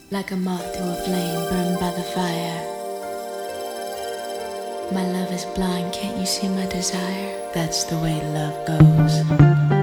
Like a moth to a flame burned by the fire. My love is blind, can't you see my desire? That's the way love goes.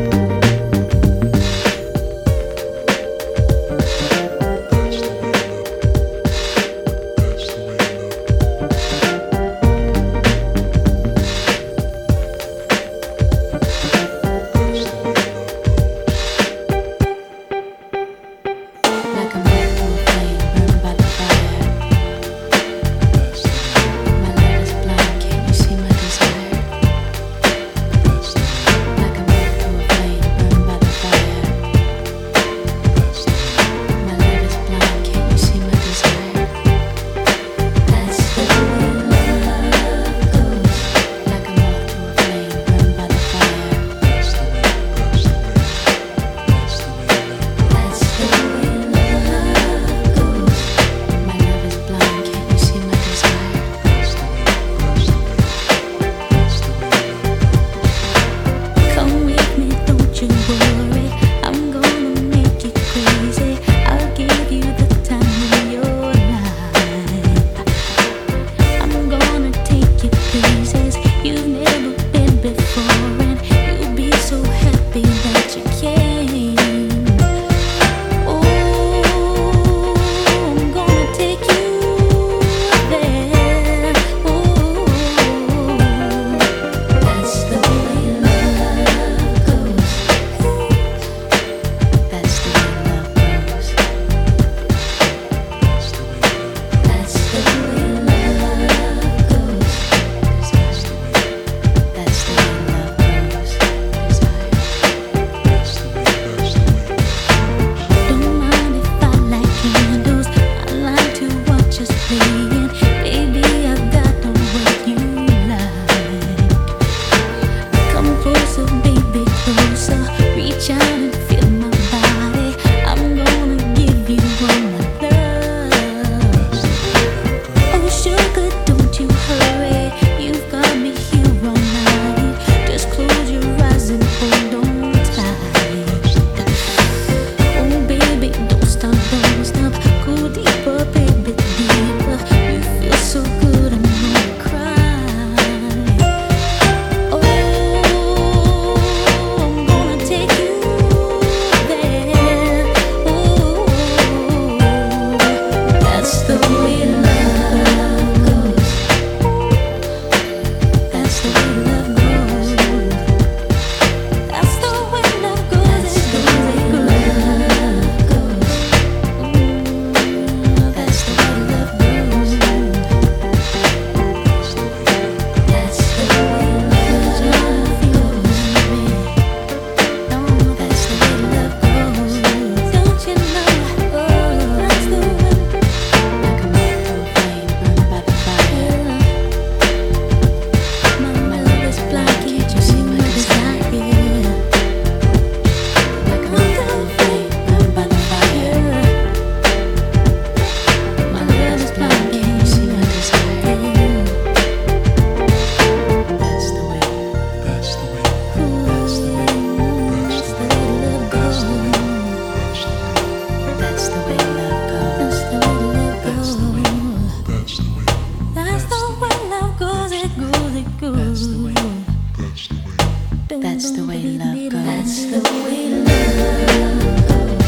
That's the way love goes. That's the way love goes.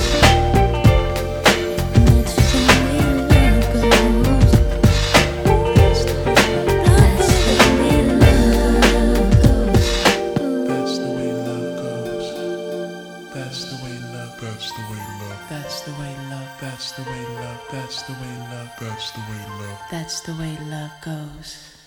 That's the way love goes. That's the way love goes. That's the way love goes. That's the way love. That's the way love. That's the way love. That's the way love. That's the way love. That's the way love. That's the way love goes.